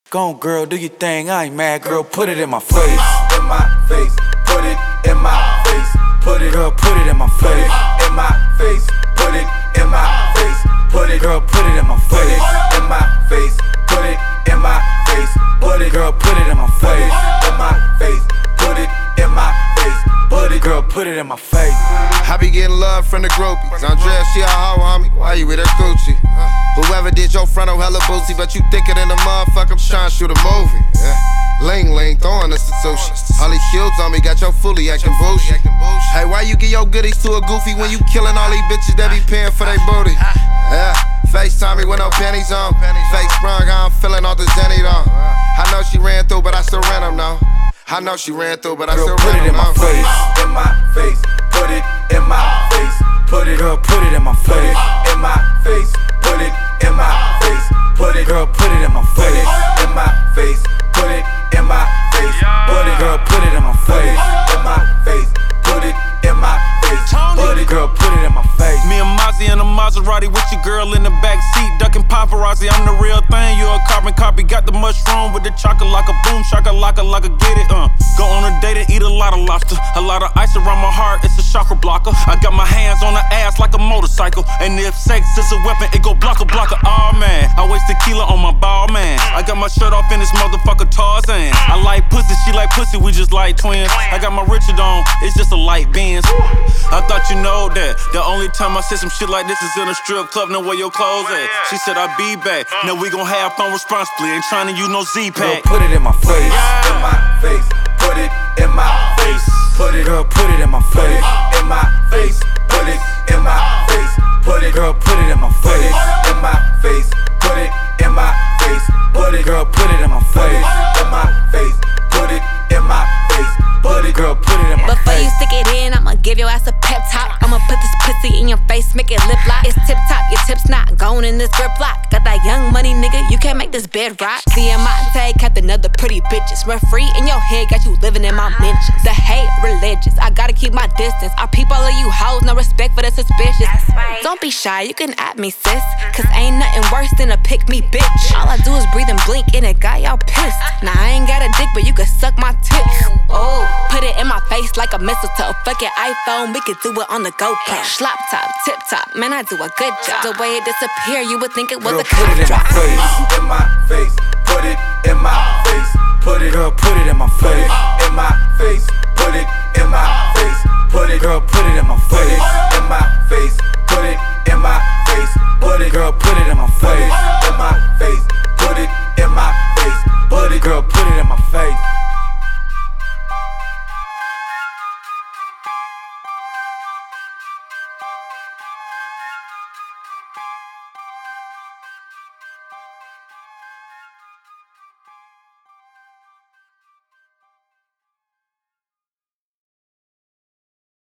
Go on, girl, do your thing. I ain't mad, girl. Put it in my face. In my face. Put it in my face. Put it, girl, put it in my face. In my face. Put it in my face. Put it, girl, put it in my face. In my face. Put it in my face. Put it, girl, put it in my face. In my face. Put it in my face. Put it, girl, put it in my face. I be getting love from the groupies. Andrea, she a hoe, homie. Why you with her Gucci? Whoever did your frontal hella boozy, but you thicker than a motherfucker. I'm trying to shoot a movie. Ling ling, throwing us the sushi. All these cubes on me, got your fully acting bougie. Hey, why you get your goodies to a goofy when you killing all these bitches that be paying for their booty? FaceTime me with no pennies on. Fake sprung, I'm feeling all the Zenny though. I know she ran through, but I still rent them now. I know she ran through, but I still put it in my face. In my face. Put it in my face. Put it, girl, put it in my face. In my face. Put it in my face. Put it, girl, put it in my face. In my face. Put it in my face. Put it, girl, put it in my face. In my face. Put it in my face. Put it, girl, put it in my face. Me and Mozzie in a Maserati with your girl in the back seat, ducking paparazzi. I'm the real thing, you a carbon copy. Got the mushroom with the chocolate like a boom, shakalaka like a get it. Go on a date and eat a lot of lobster, a lot of ice around my heart. It's a chakra blocker. I got my hands on her ass like a motorcycle, and if sex is a weapon, it go blocker blocker. Oh man, I waste tequila on my ball man. I got my shirt off in this motherfucker Tarzan. I like pussy, she like pussy, we just like twins. I got my Richard on, it's just a light Benz. I thought you know that. The only time I said some shit like this is in a strip club. Know where your clothes at? She said I'll be back. Now we gon' have fun responsibly. Ain't tryna use no Z-Pack. Girl, put it in my face. In my face. Put it in my face. Put it, girl, put it in my face. In my face. Put it in my face. Put it, girl, put it in my face. In my face. Put it in my face. Put it, girl, put it in my face. In my face. Put it in my face. Put it, girl, put it in my face. Before you stick it in, I'ma give your ass a pep talk. I'ma put this pussy in your face, make it lip lock. It's tip top, your tips not going in this grip lock. Got that young money, nigga, you can't make this bed rock. Diamante kept another pretty bitches. Referee in your head, got you living in my mentions. The hate religious, I gotta keep my distance. I peep all of you hoes, no respect for the suspicious. Don't be shy, you can at me, sis. Cause ain't nothing worse than a pick me bitch. All I do is breathe and blink, and it got y'all pissed. Now I ain't got a dick, but you can suck my tits. Oh, put it in my face like a mistletoe. Fucking iPhone, we could do it on the GoPro. Slop top, tip top, man, I do a good job. The way it disappear, you would think it was girl, a cop put it in drop. my face. in my face. Put it in my face. Put it, girl, put it in my face. in my face. Put it in my face. Put it, girl, put it